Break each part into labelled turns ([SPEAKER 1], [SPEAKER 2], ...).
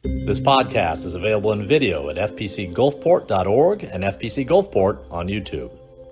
[SPEAKER 1] This podcast is available in video at fpcgulfport.org and FPC Gulfport on YouTube.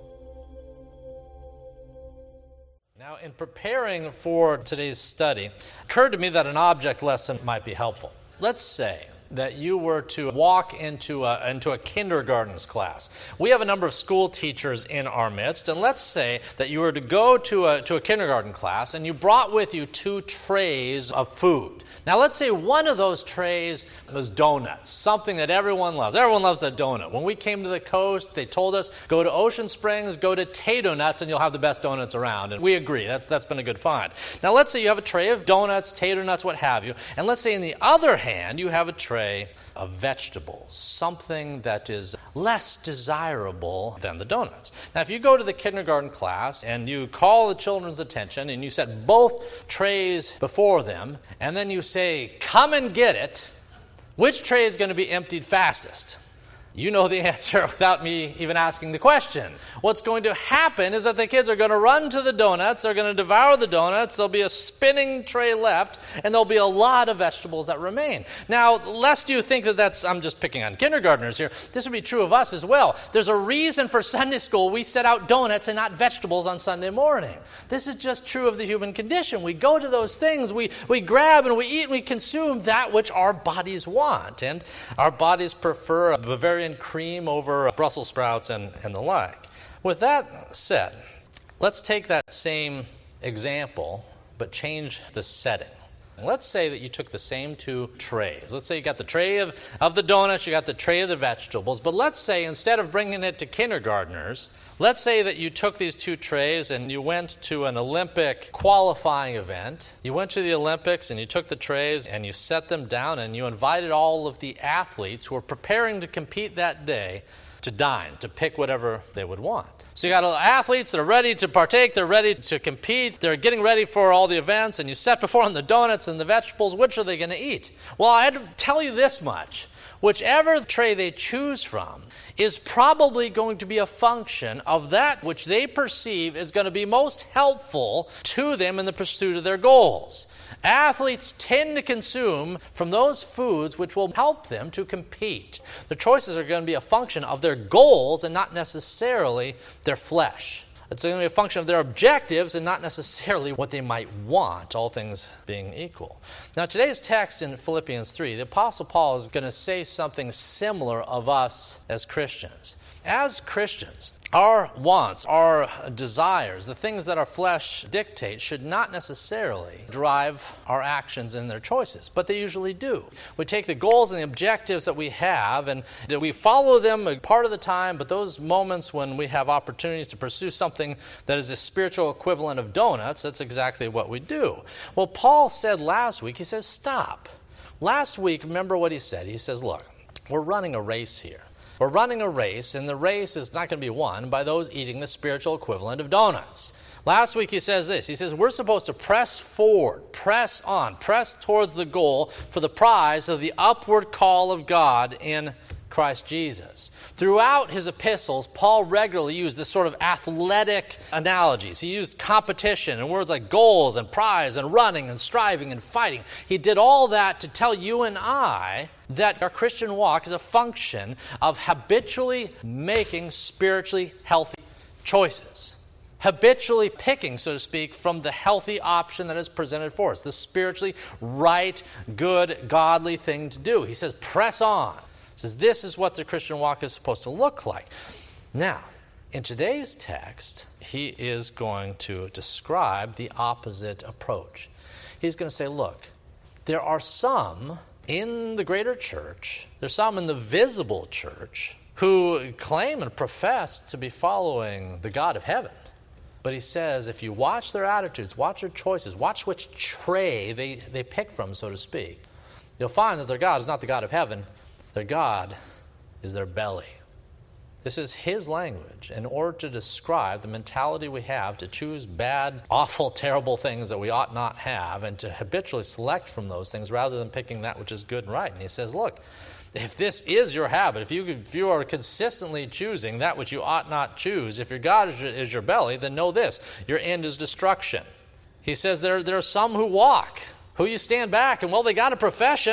[SPEAKER 1] Now, in preparing for today's study, it occurred to me that an object lesson might be helpful. Let's say that you were to walk into a kindergarten's class. We have a number of school teachers in our midst, and let's say that you were to go to a kindergarten class and you brought with you 2 trays of food. Now let's say one of those trays was donuts, something that everyone loves. Everyone loves a donut. When we came to the coast, they told us, go to Ocean Springs, go to Tato Nuts, and you'll have the best donuts around. And we agree, that's been a good find. Now let's say you have a tray of donuts, Tato Nuts, what have you, and let's say on the other hand, you have a tray of vegetables, something that is less desirable than the donuts. Now, if you go to the kindergarten class and you call the children's attention and you set both trays before them, and then you say, come and get it, which tray is going to be emptied fastest? You know the answer without me even asking the question. What's going to happen is that the kids are going to run to the donuts, they're going to devour the donuts, there'll be a spinning tray left, and there'll be a lot of vegetables that remain. Now, lest you think that I'm just picking on kindergartners here, this would be true of us as well. There's a reason for Sunday school we set out donuts and not vegetables on Sunday morning. This is just true of the human condition. We go to those things, we grab and we eat and we consume that which our bodies want, and our bodies prefer a Bavarian cream over Brussels sprouts and the like. With that said, let's take that same example, but change the setting. Let's say that you took the same 2 trays. Let's say you got the tray of the donuts, you got the tray of the vegetables, but let's say instead of bringing it to kindergartners, let's say that you took these 2 trays and you went to an Olympic qualifying event. You went to the Olympics and you took the trays and you set them down and you invited all of the athletes who were preparing to compete that day to dine, to pick whatever they would want. So you got athletes that are ready to partake, they're ready to compete, they're getting ready for all the events, and you set before them the donuts and the vegetables. Which are they going to eat? Well, I had to tell you this much. Whichever tray they choose from is probably going to be a function of that which they perceive is going to be most helpful to them in the pursuit of their goals. Athletes tend to consume from those foods which will help them to compete. The choices are going to be a function of their goals and not necessarily their flesh. It's going to be a function of their objectives and not necessarily what they might want, all things being equal. Now, today's text in Philippians 3, the Apostle Paul is going to say something similar of us as Christians. As Christians, our wants, our desires, the things that our flesh dictates should not necessarily drive our actions and their choices, but they usually do. We take the goals and the objectives that we have and we follow them a part of the time, but those moments when we have opportunities to pursue something that is a spiritual equivalent of donuts, that's exactly what we do. Well, Paul said last week, he says, stop. Last week, remember what he said. He says, look, we're running a race here. We're running a race, and the race is not going to be won by those eating the spiritual equivalent of donuts. Last week he says this. He says, we're supposed to press forward, press on, press towards the goal for the prize of the upward call of God in Christ Jesus. Throughout his epistles, Paul regularly used this sort of athletic analogies. He used competition and words like goals and prize and running and striving and fighting. He did all that to tell you and I that our Christian walk is a function of habitually making spiritually healthy choices. Habitually picking, so to speak, from the healthy option that is presented for us, the spiritually right, good, godly thing to do. He says, press on. He says, this is what the Christian walk is supposed to look like. Now, in today's text, he is going to describe the opposite approach. He's going to say, look, there are some in the greater church, there's some in the visible church who claim and profess to be following the God of heaven. But he says, if you watch their attitudes, watch their choices, watch which tray they pick from, so to speak, you'll find that their God is not the God of heaven. Their God is their belly. This is his language in order to describe the mentality we have to choose bad, awful, terrible things that we ought not have and to habitually select from those things rather than picking that which is good and right. And he says, look, if this is your habit, if you are consistently choosing that which you ought not choose, if your God is your belly, then know this, your end is destruction. He says there are some who walk, who you stand back and, well, they got a profession.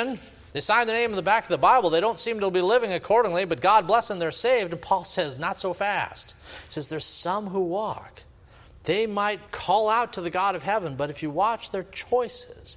[SPEAKER 1] They sign their name in the back of the Bible. They don't seem to be living accordingly, but God bless them, they're saved. And Paul says, not so fast. He says, there's some who walk. They might call out to the God of heaven, but if you watch their choices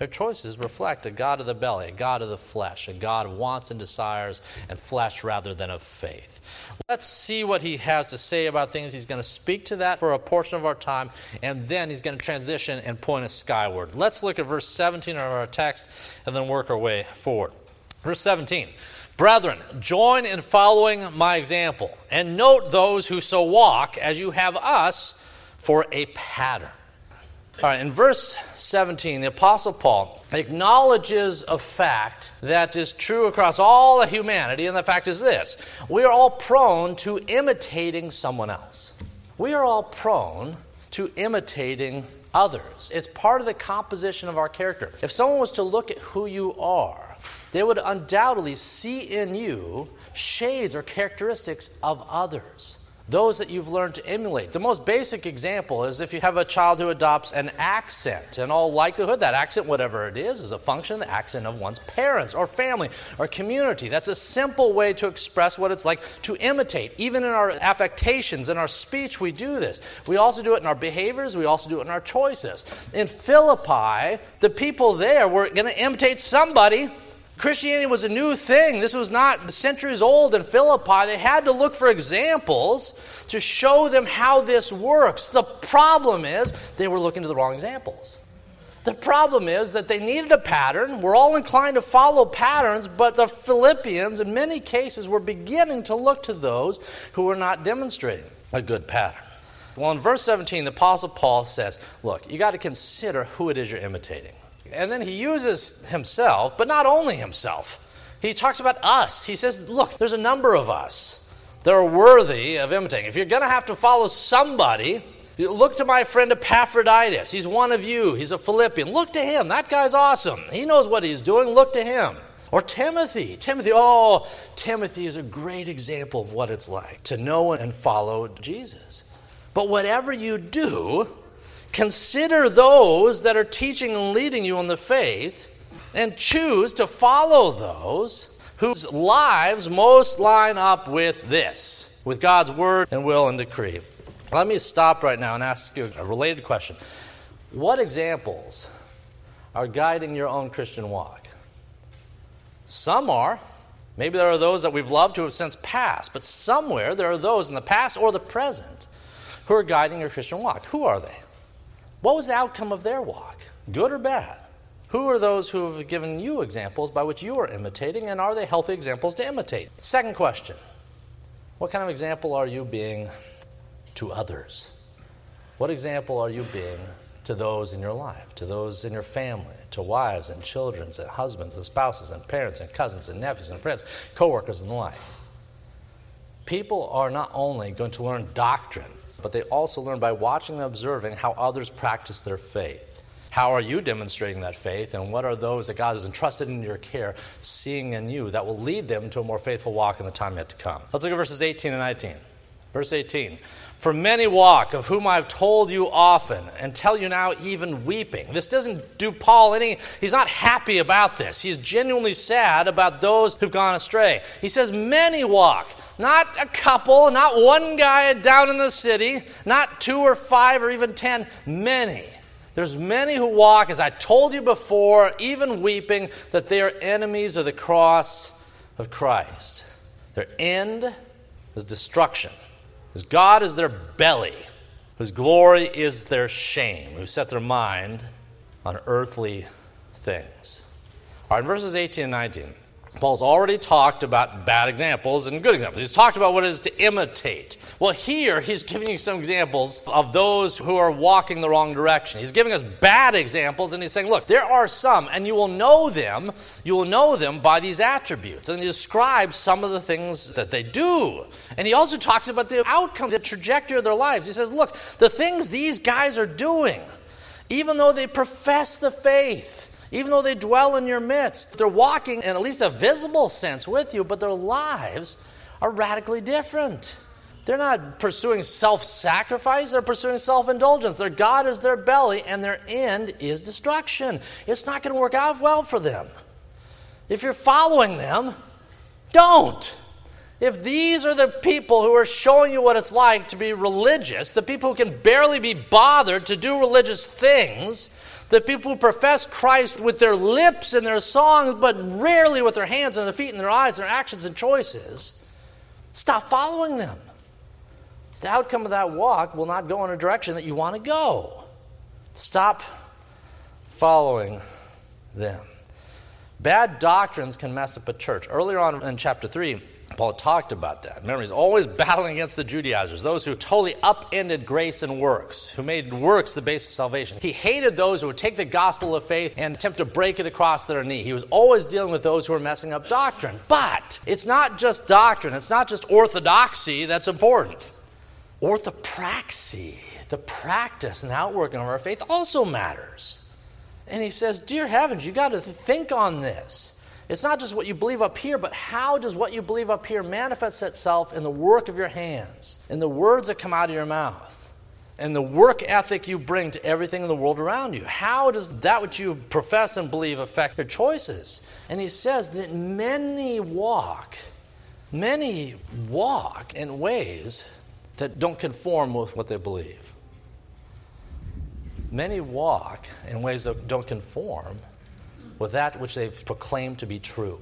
[SPEAKER 1] reflect a God of the belly, a God of the flesh, a God of wants and desires and flesh rather than of faith. Let's see what he has to say about things. He's going to speak to that for a portion of our time, and then he's going to transition and point us skyward. Let's look at verse 17 of our text and then work our way forward. Verse 17. Brethren, join in following my example, and note those who so walk as you have us for a pattern. All right, in verse 17, the Apostle Paul acknowledges a fact that is true across all of humanity, and the fact is this: we are all prone to imitating someone else. We are all prone to imitating others. It's part of the composition of our character. If someone was to look at who you are, they would undoubtedly see in you shades or characteristics of others, those that you've learned to emulate. The most basic example is if you have a child who adopts an accent. In all likelihood, that accent, whatever it is a function of the accent of one's parents or family or community. That's a simple way to express what it's like to imitate. Even in our affectations, in our speech, we do this. We also do it in our behaviors. We also do it in our choices. In Philippi, the people there were going to imitate somebody. Christianity was a new thing. This was not centuries old in Philippi. They had to look for examples to show them how this works. The problem is they were looking to the wrong examples. The problem is that they needed a pattern. We're all inclined to follow patterns, but the Philippians, in many cases, were beginning to look to those who were not demonstrating a good pattern. Well, in verse 17, the Apostle Paul says, look, you got to consider who it is you're imitating. And then he uses himself, but not only himself. He talks about us. He says, look, there's a number of us that are worthy of imitating. If you're going to have to follow somebody, look to my friend Epaphroditus. He's one of you. He's a Philippian. Look to him. That guy's awesome. He knows what he's doing. Look to him. Or Timothy. Timothy is a great example of what it's like to know and follow Jesus. But whatever you do, consider those that are teaching and leading you in the faith, and choose to follow those whose lives most line up with this, with God's word and will and decree. Let me stop right now and ask you a related question. What examples are guiding your own Christian walk? Some are. Maybe there are those that we've loved who have since passed, but somewhere there are those in the past or the present who are guiding your Christian walk. Who are they? What was the outcome of their walk, good or bad? Who are those who have given you examples by which you are imitating, and are they healthy examples to imitate? Second question, what kind of example are you being to others? What example are you being to those in your life, to those in your family, to wives and children and husbands and spouses and parents and cousins and nephews and friends, co-workers and the like? People are not only going to learn doctrine, but they also learn by watching and observing how others practice their faith. How are you demonstrating that faith, and what are those that God has entrusted in your care seeing in you that will lead them to a more faithful walk in the time yet to come? Let's look at verses 18 and 19. Verse 18, for many walk, of whom I have told you often, and tell you now even weeping. This doesn't do Paul any, he's not happy about this. He's genuinely sad about those who've gone astray. He says many walk, not a couple, not one guy down in the city, not 2 or 5 or even 10, many. There's many who walk, as I told you before, even weeping, that they are enemies of the cross of Christ. Their end is destruction. Whose God is their belly, whose glory is their shame, who set their mind on earthly things. All right, in verses 18 and 19, Paul's already talked about bad examples and good examples. He's talked about what it is to imitate. Well, here he's giving you some examples of those who are walking the wrong direction. He's giving us bad examples, and he's saying, look, there are some, and you will know them by these attributes. And he describes some of the things that they do. And he also talks about the outcome, the trajectory of their lives. He says, look, the things these guys are doing, even though they profess the faith, even though they dwell in your midst, they're walking in at least a visible sense with you, but their lives are radically different. They're not pursuing self-sacrifice, they're pursuing self-indulgence. Their God is their belly, and their end is destruction. It's not going to work out well for them. If you're following them, don't. If these are the people who are showing you what it's like to be religious, the people who can barely be bothered to do religious things, the people who profess Christ with their lips and their songs, but rarely with their hands and their feet and their eyes, their actions and choices, stop following them. The outcome of that walk will not go in a direction that you want to go. Stop following them. Bad doctrines can mess up a church. Earlier on in chapter 3, Paul talked about that. Remember, he's always battling against the Judaizers, those who totally upended grace and works, who made works the basis of salvation. He hated those who would take the gospel of faith and attempt to break it across their knee. He was always dealing with those who were messing up doctrine. But it's not just doctrine, it's not just orthodoxy that's important. Orthopraxy, the practice and outworking of our faith, also matters. And he says, dear heavens, you got to think on this. It's not just what you believe up here, but how does what you believe up here manifest itself in the work of your hands, in the words that come out of your mouth, and the work ethic you bring to everything in the world around you? How does that which you profess and believe affect your choices? And he says that many walk in ways that don't conform with what they believe. Many walk in ways that don't conform with that which they've proclaimed to be true.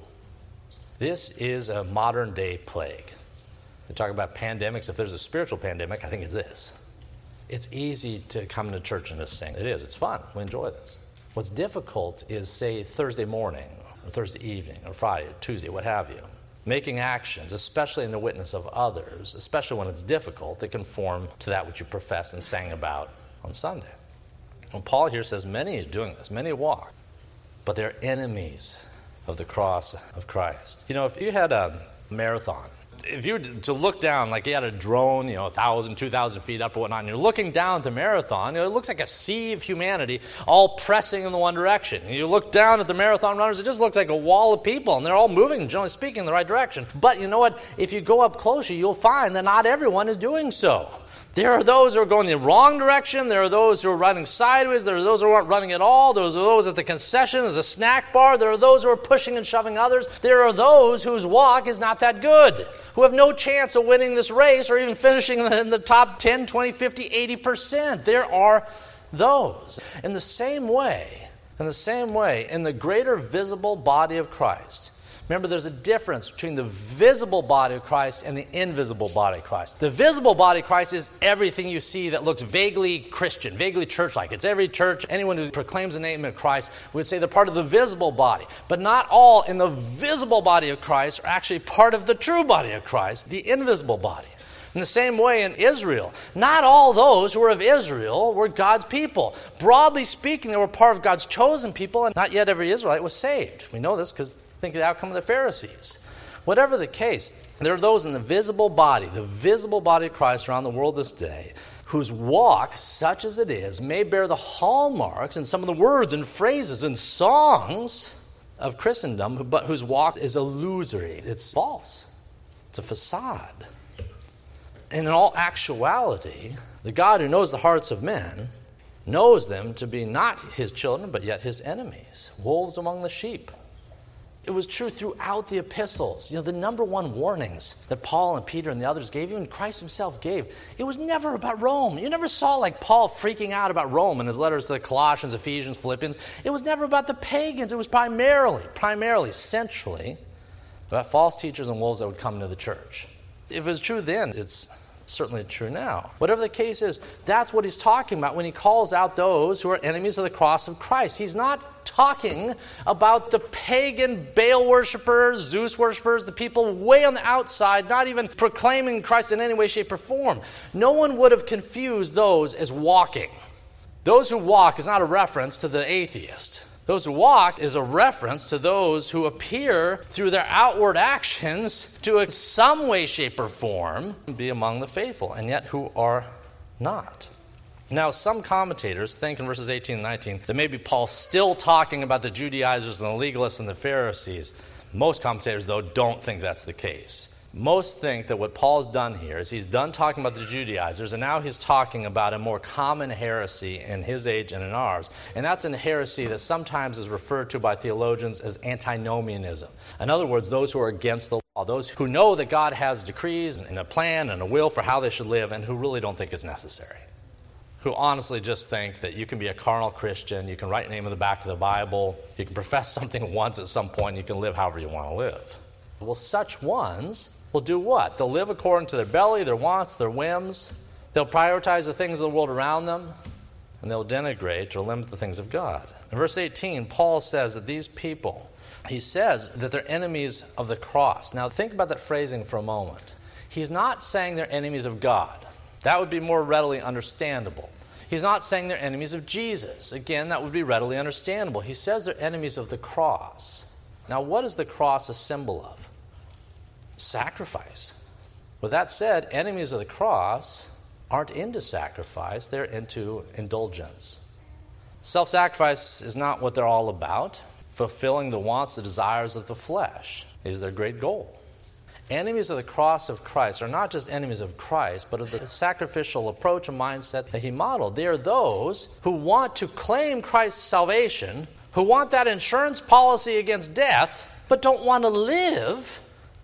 [SPEAKER 1] This is a modern day plague. We talk about pandemics. If there's a spiritual pandemic, I think it's this. It's easy to come to church and just sing. It is. It's fun. We enjoy this. What's difficult is, say, Thursday morning or Thursday evening or Friday or Tuesday, what have you, making actions, especially in the witness of others, especially when it's difficult, that conform to that which you profess and sang about on Sunday. Well, Paul here says many are doing this, many walk, but they're enemies of the cross of Christ. You know, if you had a marathon, if you were to look down, like you had a drone, 1,000, 2,000 feet up or whatnot, and you're looking down at the marathon, it looks like a sea of humanity all pressing in the one direction. And you look down at the marathon runners, it just looks like a wall of people, and they're all moving, generally speaking, in the right direction. But you know what? If you go up closer, you'll find that not everyone is doing so. There are those who are going the wrong direction. There are those who are running sideways. There are those who aren't running at all. There are those at the concession, at the snack bar. There are those who are pushing and shoving others. There are those whose walk is not that good, who have no chance of winning this race or even finishing in the top 10, 20, 50, 80%. There are those. In the same way, in the greater visible body of Christ, remember, there's a difference between the visible body of Christ and the invisible body of Christ. The visible body of Christ is everything you see that looks vaguely Christian, vaguely church-like. It's every church, anyone who proclaims the name of Christ would say they're part of the visible body. But not all in the visible body of Christ are actually part of the true body of Christ, the invisible body. In the same way in Israel, not all those who were of Israel were God's people. Broadly speaking, they were part of God's chosen people, and not yet every Israelite was saved. We know this because think of the outcome of the Pharisees. Whatever the case, there are those in the visible body of Christ around the world this day, whose walk, such as it is, may bear the hallmarks and some of the words and phrases and songs of Christendom, but whose walk is illusory. It's false. It's a facade. And in all actuality, the God who knows the hearts of men knows them to be not his children, but yet his enemies, wolves among the sheep. It was true throughout the epistles. The number one warnings that Paul and Peter and the others gave, even Christ himself gave, it was never about Rome. You never saw like Paul freaking out about Rome in his letters to the Colossians, Ephesians, Philippians. It was never about the pagans. It was primarily, centrally, about false teachers and wolves that would come into the church. If it was true then, it's certainly true now. Whatever the case is, that's what he's talking about when he calls out those who are enemies of the cross of Christ. He's not talking about the pagan Baal worshipers, Zeus worshipers, the people way on the outside, not even proclaiming Christ in any way, shape, or form. No one would have confused those as walking. Those who walk is not a reference to the atheist. Those who walk is a reference to those who appear through their outward actions to in some way, shape, or form be among the faithful, and yet who are not. Now, some commentators think in verses 18 and 19 that maybe Paul's still talking about the Judaizers and the legalists and the Pharisees. Most commentators, though, don't think that's the case. Most think that what Paul's done here is he's done talking about the Judaizers, and now he's talking about a more common heresy in his age and in ours. And that's a heresy that sometimes is referred to by theologians as antinomianism. In other words, those who are against the law, those who know that God has decrees and a plan and a will for how they should live, and who really don't think it's necessary. Who honestly just think that you can be a carnal Christian, you can write your name in the back of the Bible, you can profess something once at some point, and you can live however you want to live. Well, such ones will do what? They'll live according to their belly, their wants, their whims. They'll prioritize the things of the world around them, and they'll denigrate or limit the things of God. In verse 18, Paul says that these people, he says that they're enemies of the cross. Now, think about that phrasing for a moment. He's not saying they're enemies of God. That would be more readily understandable. He's not saying they're enemies of Jesus. Again, that would be readily understandable. He says they're enemies of the cross. Now, what is the cross a symbol of? Sacrifice. With that said, enemies of the cross aren't into sacrifice, they're into indulgence. Self-sacrifice is not what they're all about. Fulfilling the wants, the desires of the flesh is their great goal. Enemies of the cross of Christ are not just enemies of Christ, but of the sacrificial approach and mindset that he modeled. They are those who want to claim Christ's salvation, who want that insurance policy against death, but don't want to live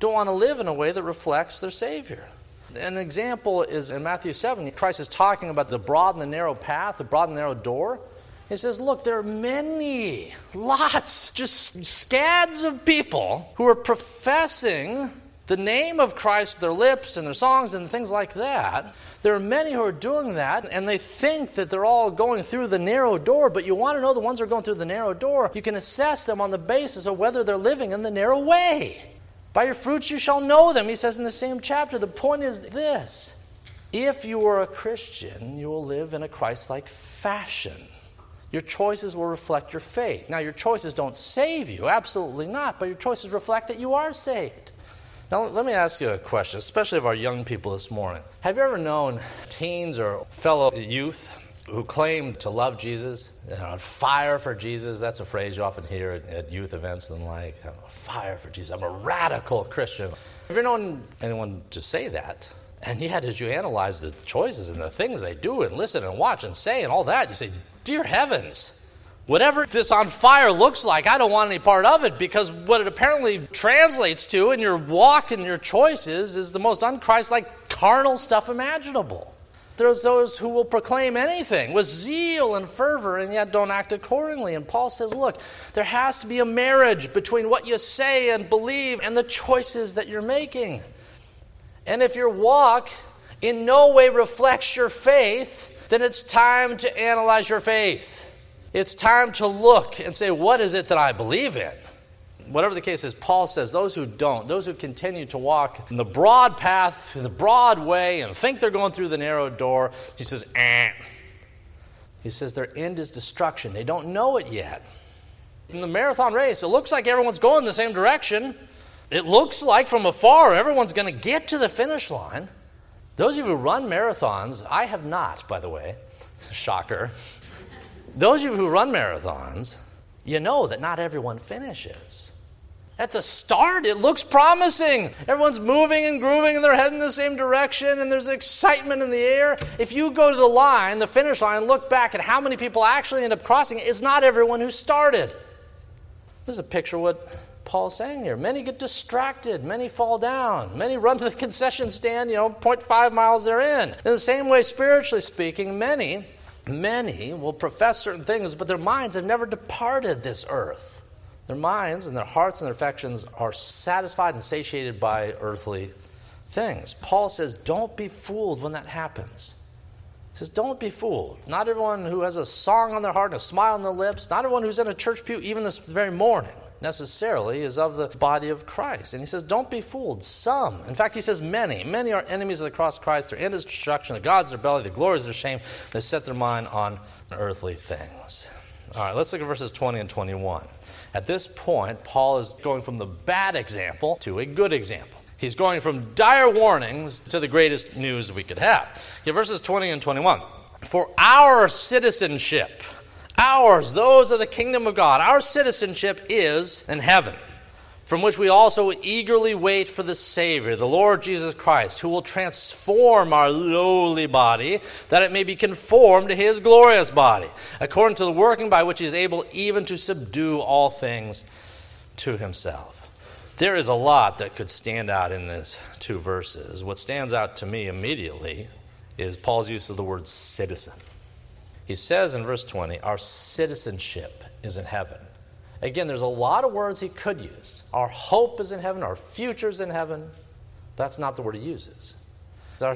[SPEAKER 1] in a way that reflects their Savior. An example is in Matthew 7. Christ is talking about the broad and the narrow path, the broad and narrow door. He says, look, there are many, lots, just scads of people who are professing the name of Christ with their lips and their songs and things like that. There are many who are doing that, and they think that they're all going through the narrow door, but you want to know the ones who are going through the narrow door, you can assess them on the basis of whether they're living in the narrow way. By your fruits you shall know them, he says in the same chapter. The point is this: if you are a Christian, you will live in a Christ-like fashion. Your choices will reflect your faith. Now, your choices don't save you, absolutely not, but your choices reflect that you are saved. Now, let me ask you a question, especially of our young people this morning. Have you ever known teens or fellow youth who claim to love Jesus, on fire for Jesus? That's a phrase you often hear at youth events and like, I'm on fire for Jesus, I'm a radical Christian. Have you known anyone to say that? And yet, as you analyze the choices and the things they do and listen and watch and say and all that, you say, dear heavens, whatever this on fire looks like, I don't want any part of it, because what it apparently translates to in your walk and your choices is the most un-Christ-like carnal stuff imaginable. There's those who will proclaim anything with zeal and fervor and yet don't act accordingly. And Paul says, look, there has to be a marriage between what you say and believe and the choices that you're making. And if your walk in no way reflects your faith, then it's time to analyze your faith. It's time to look and say, what is it that I believe in? Whatever the case is, Paul says those who don't, those who continue to walk in the broad path, in the broad way, and think they're going through the narrow door, he says, He says their end is destruction. They don't know it yet. In the marathon race, it looks like everyone's going the same direction. It looks like from afar everyone's going to get to the finish line. Those of you who run marathons, I have not, by the way, shocker. Those of you who run marathons, you know that not everyone finishes. At the start, it looks promising. Everyone's moving and grooving and they're heading the same direction and there's excitement in the air. If you go to the line, the finish line, look back at how many people actually end up crossing it, it's not everyone who started. This is a picture of what Paul's saying here. Many get distracted. Many fall down. Many run to the concession stand, 0.5 miles they're in. In the same way, spiritually speaking, many will profess certain things, but their minds have never departed this earth. Their minds and their hearts and their affections are satisfied and satiated by earthly things. Paul says, don't be fooled when that happens. He says, don't be fooled. Not everyone who has a song on their heart and a smile on their lips, not everyone who's in a church pew even this very morning necessarily is of the body of Christ. And he says, don't be fooled. Some, in fact, he says many are enemies of the cross of Christ. Their end is destruction, the gods their belly, the glory is their shame. They set their mind on earthly things. All right, let's look at verses 20 and 21. At this point, Paul is going from the bad example to a good example. He's going from dire warnings to the greatest news we could have. Okay, verses 20 and 21. For our citizenship, those of the kingdom of God, our citizenship is in heaven. from which we also eagerly wait for the Savior, the Lord Jesus Christ, who will transform our lowly body, that it may be conformed to his glorious body, according to the working by which he is able even to subdue all things to himself. There is a lot that could stand out in these two verses. What stands out to me immediately is Paul's use of the word citizen. He says in verse 20, our citizenship is in heaven. Again, there's a lot of words he could use. Our hope is in heaven. Our future is in heaven. That's not the word he uses. Our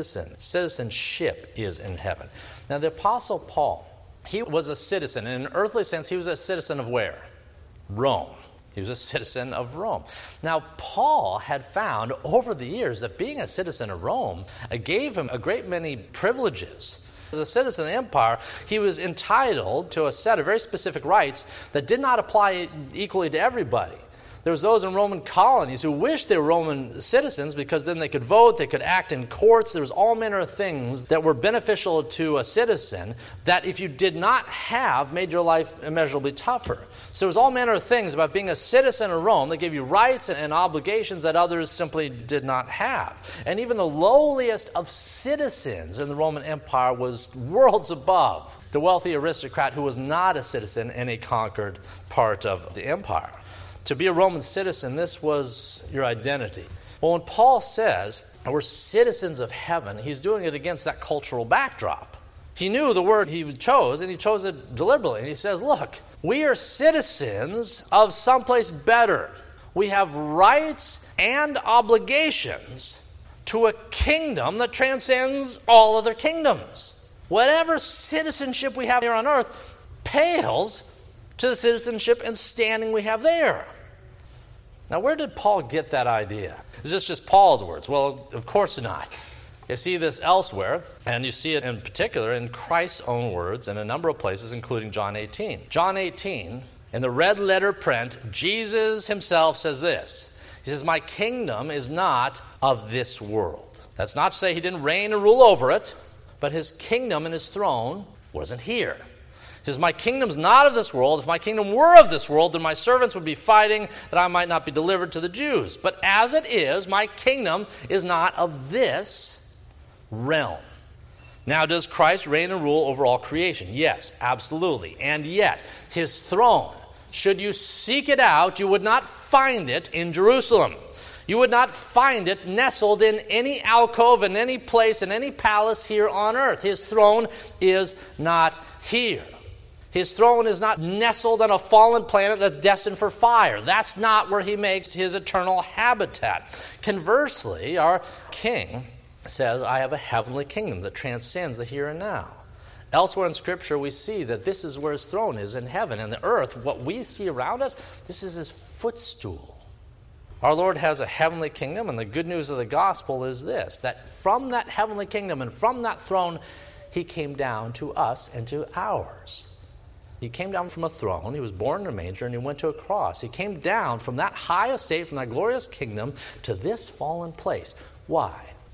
[SPEAKER 1] citizenship is in heaven. Now, the Apostle Paul, he was a citizen. In an earthly sense, he was a citizen of where? Rome. He was a citizen of Rome. Now, Paul had found over the years that being a citizen of Rome gave him a great many privileges. As a citizen of the empire, he was entitled to a set of very specific rights that did not apply equally to everybody. There was those in Roman colonies who wished they were Roman citizens because then they could vote, they could act in courts. There was all manner of things that were beneficial to a citizen that if you did not have, made your life immeasurably tougher. So there was all manner of things about being a citizen of Rome that gave you rights and obligations that others simply did not have. And even the lowliest of citizens in the Roman Empire was worlds above the wealthy aristocrat who was not a citizen in a conquered part of the empire. To be a Roman citizen, this was your identity. Well, when Paul says we're citizens of heaven, he's doing it against that cultural backdrop. He knew the word he chose, and he chose it deliberately. And he says, look, we are citizens of someplace better. We have rights and obligations to a kingdom that transcends all other kingdoms. Whatever citizenship we have here on earth pales to the citizenship and standing we have there. Now, where did Paul get that idea? Is this just Paul's words? Well, of course not. You see this elsewhere, and you see it in particular in Christ's own words in a number of places, including John 18. John 18, in the red letter print, Jesus himself says this. He says, my kingdom is not of this world. That's not to say he didn't reign and rule over it, but his kingdom and his throne wasn't here. He says, my kingdom's not of this world. If my kingdom were of this world, then my servants would be fighting that I might not be delivered to the Jews. But as it is, my kingdom is not of this realm. Now, does Christ reign and rule over all creation? Yes, absolutely. And yet, his throne, should you seek it out, you would not find it in Jerusalem. You would not find it nestled in any alcove, in any place, in any palace here on earth. His throne is not here. His throne is not nestled on a fallen planet that's destined for fire. That's not where he makes his eternal habitat. Conversely, our king says, I have a heavenly kingdom that transcends the here and now. Elsewhere in Scripture, we see that this is where his throne is in heaven. And the earth, what we see around us, this is his footstool. Our Lord has a heavenly kingdom, and the good news of the gospel is this, that from that heavenly kingdom and from that throne, he came down to us and to ours. He came down from a throne, he was born in a manger, and he went to a cross. He came down from that high estate, from that glorious kingdom, to this fallen place. Why?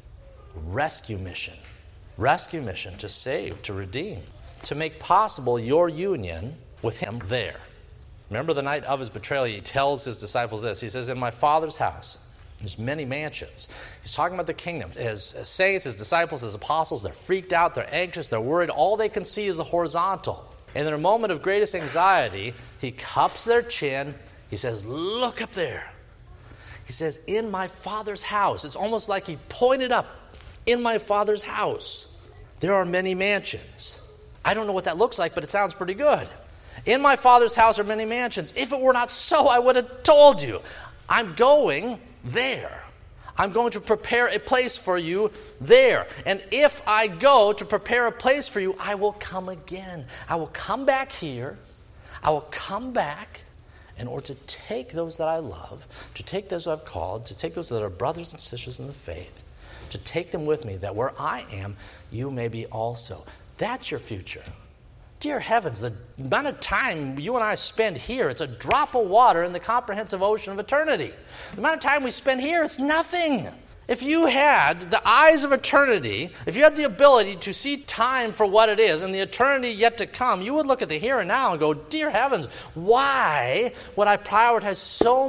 [SPEAKER 1] Rescue mission. Rescue mission to save, to redeem, to make possible your union with him there. Remember the night of his betrayal, he tells his disciples this. He says, in my Father's house, there's many mansions. He's talking about the kingdom. His saints, his disciples, his apostles, they're freaked out, they're anxious, they're worried. All they can see is the horizontal. And in a moment of greatest anxiety, he cups their chin. He says, look up there. He says, in my Father's house. It's almost like he pointed up. In my Father's house, there are many mansions. I don't know what that looks like, but it sounds pretty good. In my Father's house are many mansions. If it were not so, I would have told you. I'm going there. I'm going to prepare a place for you there. And if I go to prepare a place for you, I will come again. I will come back here. I will come back in order to take those that I love, to take those I've called, to take those that are brothers and sisters in the faith, to take them with me, that where I am, you may be also. That's your future. Dear heavens, the amount of time you and I spend here, it's a drop of water in the comprehensive ocean of eternity. The amount of time we spend here, it's nothing. If you had the eyes of eternity, if you had the ability to see time for what it is and the eternity yet to come, you would look at the here and now and go, dear heavens, why would I prioritize so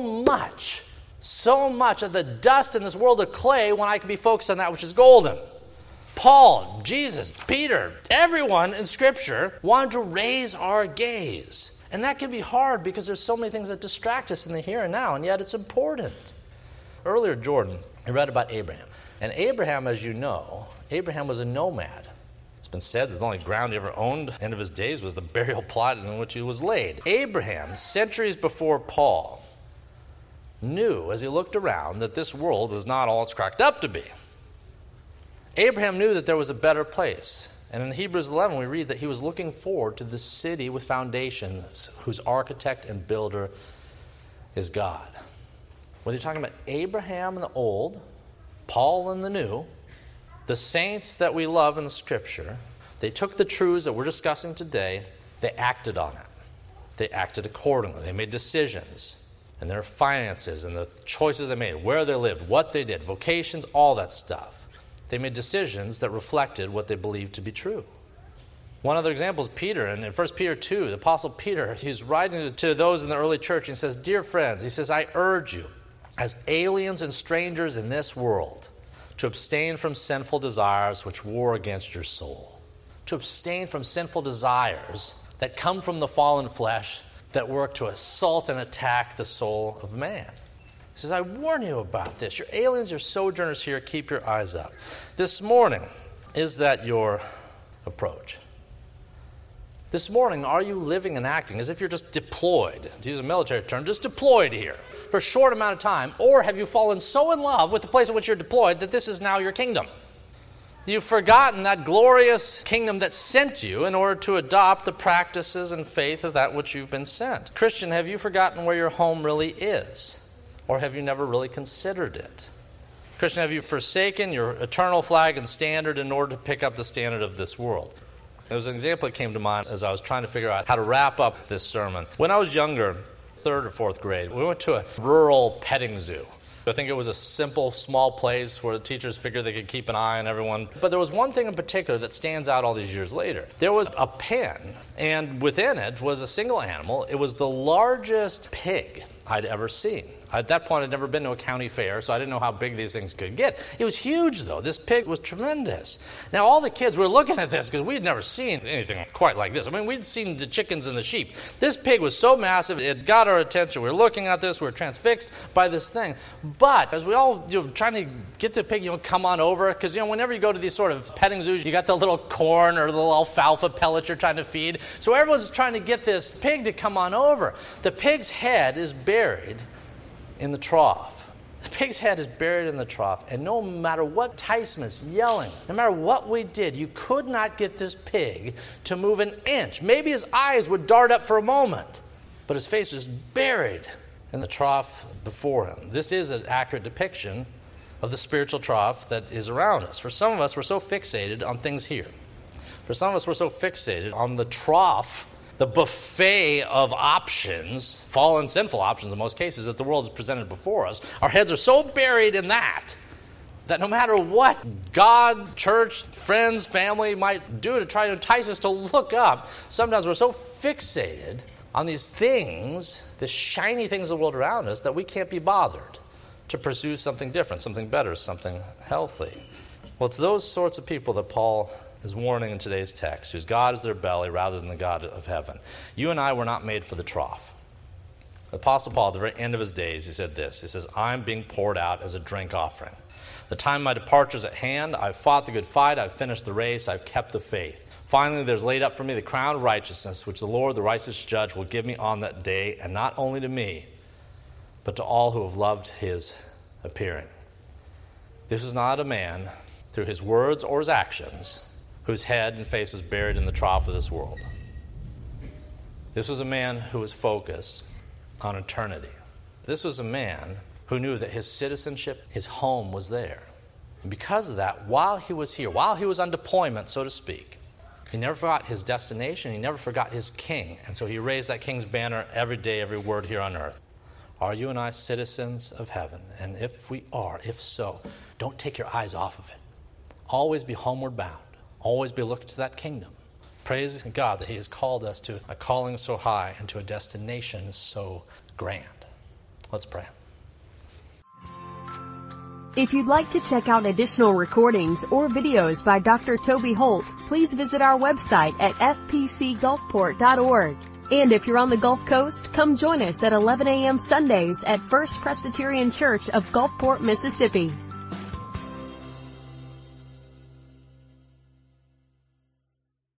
[SPEAKER 1] much of the dust in this world of clay when I could be focused on that which is golden? Paul, Jesus, Peter, everyone in Scripture wanted to raise our gaze. And that can be hard because there's so many things that distract us in the here and now, and yet it's important. Earlier, Jordan, I read about Abraham. And Abraham, as you know, Abraham was a nomad. It's been said that the only ground he ever owned at the end of his days was the burial plot in which he was laid. Abraham, centuries before Paul, knew as he looked around that this world is not all it's cracked up to be. Abraham knew that there was a better place. And in Hebrews 11, we read that he was looking forward to the city with foundations, whose architect and builder is God. Whether you're talking about Abraham in the Old, Paul in the New, the saints that we love in the Scripture, they took the truths that we're discussing today, they acted on it. They acted accordingly. They made decisions in their finances and the choices they made, where they lived, what they did, vocations, all that stuff. They made decisions that reflected what they believed to be true. One other example is Peter. And in 1 Peter 2, the Apostle Peter, he's writing to those in the early church. And he says, dear friends, he says, I urge you, as aliens and strangers in this world, to abstain from sinful desires which war against your soul. To abstain from sinful desires that come from the fallen flesh that work to assault and attack the soul of man. He says, I warn you about this. You're aliens, you're sojourners here. Keep your eyes up. This morning, is that your approach? This morning, are you living and acting as if you're just deployed, to use a military term, just deployed here for a short amount of time? Or have you fallen so in love with the place in which you're deployed that this is now your kingdom? You've forgotten that glorious kingdom that sent you in order to adopt the practices and faith of that which you've been sent. Christian, have you forgotten where your home really is? Or have you never really considered it? Christian, have you forsaken your eternal flag and standard in order to pick up the standard of this world? There was an example that came to mind as I was trying to figure out how to wrap up this sermon. When I was younger, 3rd or 4th grade, we went to a rural petting zoo. I think it was a simple, small place where the teachers figured they could keep an eye on everyone. But there was one thing in particular that stands out all these years later. There was a pen, and within it was a single animal. It was the largest pig I'd ever seen. At that point, I'd never been to a county fair, so I didn't know how big these things could get. It was huge, though. This pig was tremendous. Now, all the kids were looking at this because we'd never seen anything quite like this. I mean, we'd seen the chickens and the sheep. This pig was so massive, it got our attention. We were looking at this. We were transfixed by this thing. But as we all trying to get the pig, come on over, because, whenever you go to these sort of petting zoos, you got the little corn or the little alfalfa pellets you're trying to feed. So everyone's trying to get this pig to come on over. The pig's head is buried in the trough. The pig's head is buried in the trough, and no matter what enticements, yelling, no matter what we did, you could not get this pig to move an inch. Maybe his eyes would dart up for a moment, but his face was buried in the trough before him. This is an accurate depiction of the spiritual trough that is around us. For some of us, we're so fixated on things here. For some of us, we're so fixated on the trough, the buffet of options, fallen, sinful options in most cases, that the world has presented before us. Our heads are so buried in that no matter what God, church, friends, family might do to try to entice us to look up, sometimes we're so fixated on these things, the shiny things of the world around us, that we can't be bothered to pursue something different, something better, something healthy. Well, it's those sorts of people that Paul is warning in today's text, whose God is their belly rather than the God of heaven. You and I were not made for the trough. The Apostle Paul, at the very end of his days, he said this. He says, I'm being poured out as a drink offering. The time of my departure is at hand. I've fought the good fight. I've finished the race. I've kept the faith. Finally, there's laid up for me the crown of righteousness, which the Lord, the righteous judge, will give me on that day, and not only to me, but to all who have loved his appearing. This is not a man, through his words or his actions, whose head and face is buried in the trough of this world. This was a man who was focused on eternity. This was a man who knew that his citizenship, his home was there. And because of that, while he was here, while he was on deployment, so to speak, he never forgot his destination, he never forgot his king. And so he raised that king's banner every day, every word here on earth. Are you and I citizens of heaven? And if we are, if so, don't take your eyes off of it. Always be homeward bound. Always be looking to that kingdom. Praise God that he has called us to a calling so high and to a destination so grand. Let's pray.
[SPEAKER 2] If you'd like to check out additional recordings or videos by Dr. Toby Holt, please visit our website at fpcgulfport.org. And if you're on the Gulf Coast, come join us at 11 a.m. Sundays at First Presbyterian Church of Gulfport, Mississippi.